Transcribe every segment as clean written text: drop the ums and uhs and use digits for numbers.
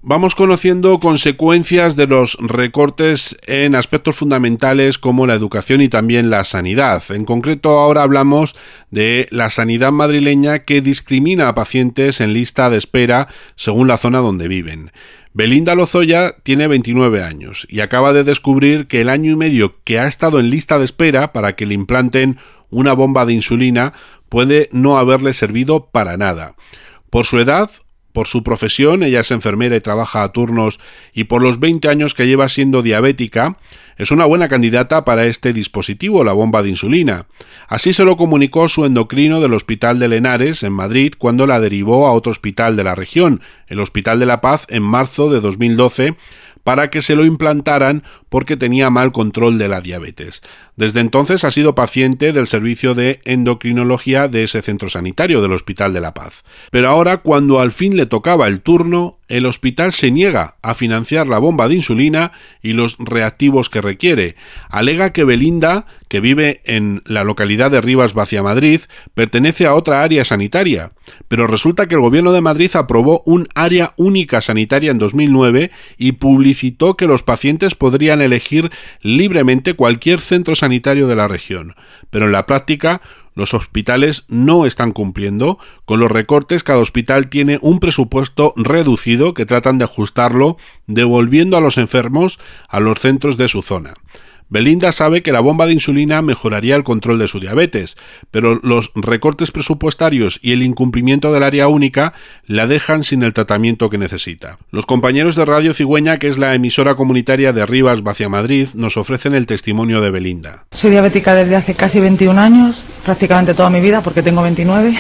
Vamos conociendo consecuencias de los recortes en aspectos fundamentales como la educación y también la sanidad. En concreto, ahora hablamos de la sanidad madrileña que discrimina a pacientes en lista de espera según la zona donde viven. Belinda Lozoya tiene 29 años y acaba de descubrir que el año y medio que ha estado en lista de espera para que le implanten una bomba de insulina puede no haberle servido para nada. Por su edad, por su profesión, ella es enfermera y trabaja a turnos, y por los 20 años que lleva siendo diabética, es una buena candidata para este dispositivo, la bomba de insulina. Así se lo comunicó su endocrino del Hospital de Lenares, en Madrid, cuando la derivó a otro hospital de la región, el Hospital de la Paz, en marzo de 2012, para que se lo implantaran porque tenía mal control de la diabetes. Desde entonces ha sido paciente del servicio de endocrinología de ese centro sanitario del Hospital de la Paz. Pero ahora, cuando al fin le tocaba el turno, el hospital se niega a financiar la bomba de insulina y los reactivos que requiere. Alega que Belinda, que vive en la localidad de Rivas Vacia Madrid, pertenece a otra área sanitaria. Pero resulta que el Gobierno de Madrid aprobó un área única sanitaria en 2009 y publicitó que los pacientes podrían elegir libremente cualquier centro sanitario de la región. Pero en la práctica, los hospitales no están cumpliendo. Con los recortes, cada hospital tiene un presupuesto reducido que tratan de ajustarlo, devolviendo a los enfermos a los centros de su zona. Belinda sabe que la bomba de insulina mejoraría el control de su diabetes, pero los recortes presupuestarios y el incumplimiento del área única la dejan sin el tratamiento que necesita. Los compañeros de Radio Cigüeña, que es la emisora comunitaria de Rivas Vacia Madrid, nos ofrecen el testimonio de Belinda. Soy diabética desde hace casi 21 años, prácticamente toda mi vida, porque tengo 29.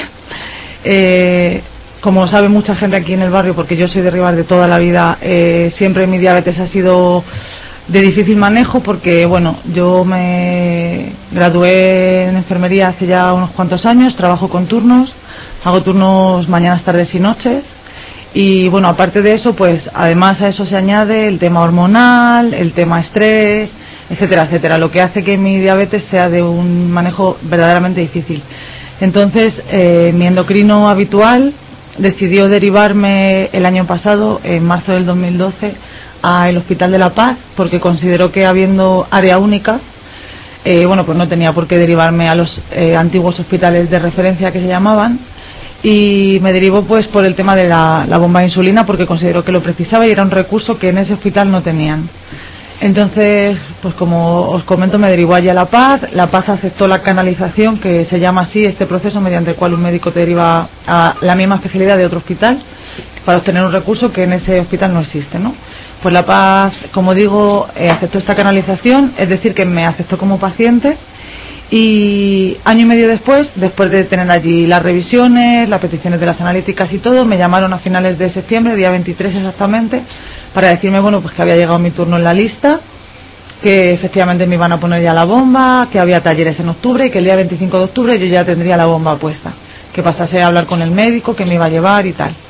Como sabe mucha gente aquí en el barrio, porque yo soy de Rivas de toda la vida, siempre mi diabetes ha sido de difícil manejo porque, bueno, yo me gradué en enfermería hace ya unos cuantos años, trabajo con turnos, hago turnos mañanas, tardes y noches y, bueno, aparte de eso, pues además a eso se añade el tema hormonal, el tema estrés, etcétera, etcétera, lo que hace que mi diabetes sea de un manejo verdaderamente difícil. Entonces, mi endocrino habitual decidió derivarme el año pasado, en marzo del 2012, al Hospital de la Paz, porque consideró que habiendo área única, bueno, pues no tenía por qué derivarme a los antiguos hospitales de referencia que se llamaban, y me derivó pues por el tema de la bomba de insulina, porque consideró que lo precisaba y era un recurso que en ese hospital no tenían. Entonces, pues como os comento, me derivó allí a La Paz aceptó la canalización, que se llama así este proceso, mediante el cual un médico te deriva a la misma especialidad de otro hospital para obtener un recurso que en ese hospital no existe, ¿no? Pues La Paz, como digo, aceptó esta canalización, es decir, que me aceptó como paciente, y año y medio después de tener allí las revisiones, las peticiones de las analíticas y todo, me llamaron a finales de septiembre, día 23 exactamente, para decirme, bueno, pues que había llegado mi turno en la lista, que efectivamente me iban a poner ya la bomba, que había talleres en octubre y que el día 25 de octubre yo ya tendría la bomba puesta, que pasase a hablar con el médico, que me iba a llevar y tal.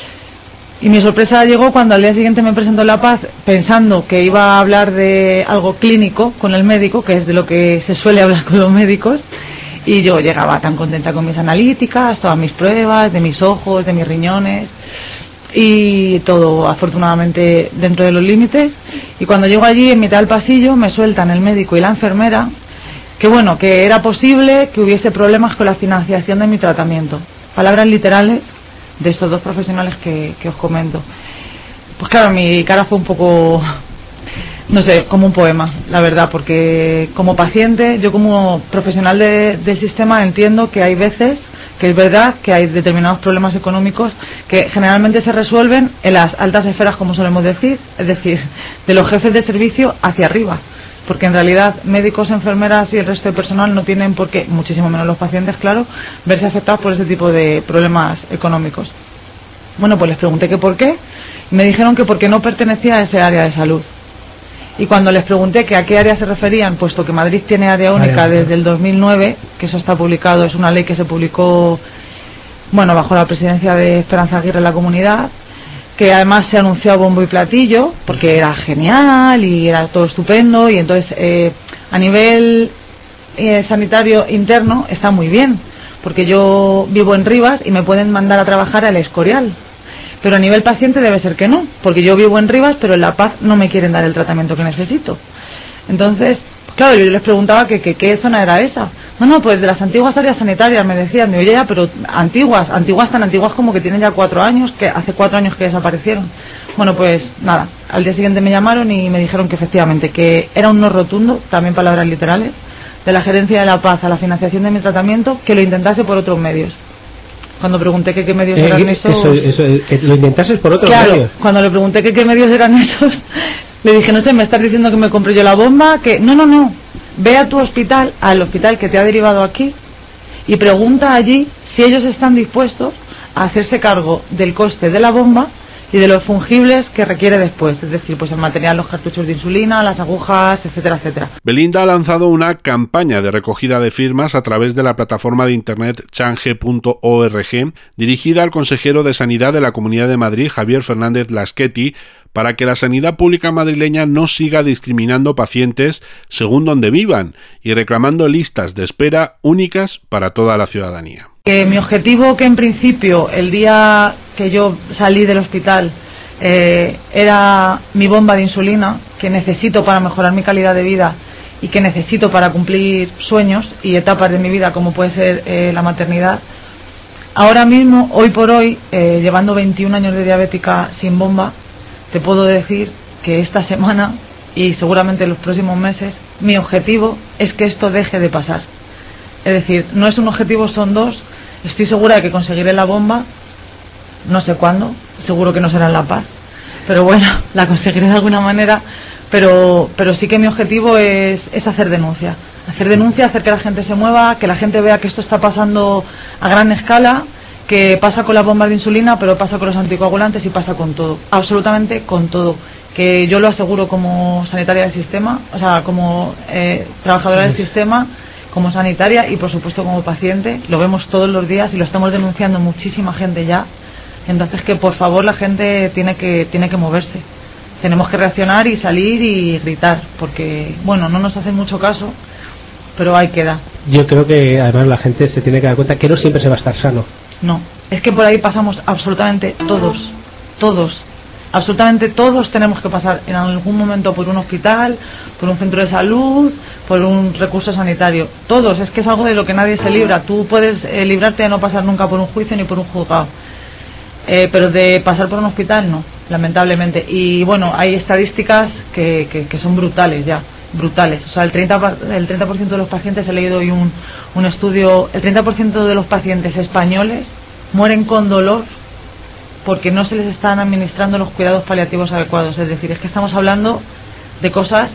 Y mi sorpresa llegó cuando al día siguiente me presentó en La Paz pensando que iba a hablar de algo clínico con el médico, que es de lo que se suele hablar con los médicos, y yo llegaba tan contenta con mis analíticas, todas mis pruebas, de mis ojos, de mis riñones, y todo afortunadamente dentro de los límites. Y cuando llego allí, en mitad del pasillo, me sueltan el médico y la enfermera que, bueno, que era posible que hubiese problemas con la financiación de mi tratamiento. Palabras literales de estos dos profesionales que os comento. Pues claro, mi cara fue un poco, no sé, como un poema, la verdad, porque como paciente, yo como profesional del sistema entiendo que hay veces que es verdad que hay determinados problemas económicos que generalmente se resuelven en las altas esferas, como solemos decir, es decir, de los jefes de servicio hacia arriba, porque en realidad médicos, enfermeras y el resto de personal no tienen por qué, muchísimo menos los pacientes, claro, verse afectados por ese tipo de problemas económicos. Bueno, pues les pregunté que por qué, y me dijeron que porque no pertenecía a ese área de salud. Y cuando les pregunté que a qué área se referían, puesto que Madrid tiene área única desde el 2009, que eso está publicado, es una ley que se publicó, bueno, bajo la presidencia de Esperanza Aguirre en la Comunidad, que además se anunció a bombo y platillo, porque era genial y era todo estupendo, y entonces a nivel sanitario interno está muy bien, porque yo vivo en Rivas y me pueden mandar a trabajar al Escorial. Pero a nivel paciente debe ser que no, porque yo vivo en Rivas, pero en La Paz no me quieren dar el tratamiento que necesito. Entonces, claro, yo les preguntaba que qué zona era esa. No, pues de las antiguas áreas sanitarias, me decían. Digo, ya, pero antiguas tan antiguas como que tienen ya 4 años, que hace 4 años que desaparecieron. Bueno, pues nada, al día siguiente me llamaron y me dijeron que efectivamente, que era un no rotundo, también palabras literales, de la Gerencia de La Paz a la financiación de mi tratamiento, que lo intentase por otros medios. Cuando pregunté que qué medios eran esos... Eso, que lo intentases por otros medios. Claro, cuando le pregunté que qué medios eran esos, le dije, no sé, me estás diciendo que me compré yo la bomba, que... No, ve a tu hospital, al hospital que te ha derivado aquí, y pregunta allí si ellos están dispuestos a hacerse cargo del coste de la bomba y de los fungibles que requiere después, es decir, pues el material, los cartuchos de insulina, las agujas, etcétera, etcétera. Belinda ha lanzado una campaña de recogida de firmas a través de la plataforma de internet change.org, dirigida al consejero de Sanidad de la Comunidad de Madrid, Javier Fernández Laschetti, para que la sanidad pública madrileña no siga discriminando pacientes según donde vivan y reclamando listas de espera únicas para toda la ciudadanía. Mi objetivo, que en principio el día que yo salí del hospital era mi bomba de insulina, que necesito para mejorar mi calidad de vida y que necesito para cumplir sueños y etapas de mi vida, como puede ser la maternidad. Ahora mismo, hoy por hoy, llevando 21 años de diabética sin bomba, te puedo decir que esta semana y seguramente en los próximos meses mi objetivo es que esto deje de pasar. Es decir, no es un objetivo, son 2. Estoy segura de que conseguiré la bomba, no sé cuándo, seguro que no será en La Paz, pero bueno, la conseguiré de alguna manera, pero sí que mi objetivo es hacer denuncia, hacer que la gente se mueva, que la gente vea que esto está pasando a gran escala, que pasa con las bombas de insulina, pero pasa con los anticoagulantes y pasa con todo, absolutamente con todo, que yo lo aseguro como sanitaria del sistema, o sea, como trabajadora del sistema, como sanitaria y por supuesto como paciente, lo vemos todos los días y lo estamos denunciando muchísima gente ya. Entonces, que por favor la gente tiene que moverse, tenemos que reaccionar y salir y gritar, porque bueno, no nos hacen mucho caso, pero ahí queda. Yo creo que además la gente se tiene que dar cuenta que no siempre se va a estar sano. No, es que por ahí pasamos absolutamente todos, absolutamente todos tenemos que pasar en algún momento por un hospital, por un centro de salud, por un recurso sanitario. Todos, es que es algo de lo que nadie se libra. Tú puedes librarte de no pasar nunca por un juicio ni por un juzgado, pero de pasar por un hospital no, lamentablemente. Y bueno, hay estadísticas que son brutales ya, brutales. O sea, el 30% de los pacientes, he leído hoy un estudio, el 30% de los pacientes españoles mueren con dolor porque no se les están administrando los cuidados paliativos adecuados. Es decir, es que estamos hablando de cosas,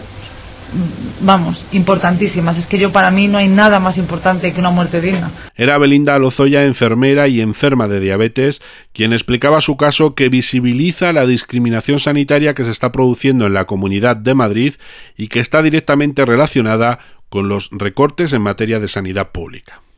vamos, importantísimas. Es que para mí no hay nada más importante que una muerte digna. Era Belinda Lozoya, enfermera y enferma de diabetes, quien explicaba su caso, que visibiliza la discriminación sanitaria que se está produciendo en la Comunidad de Madrid y que está directamente relacionada con los recortes en materia de sanidad pública.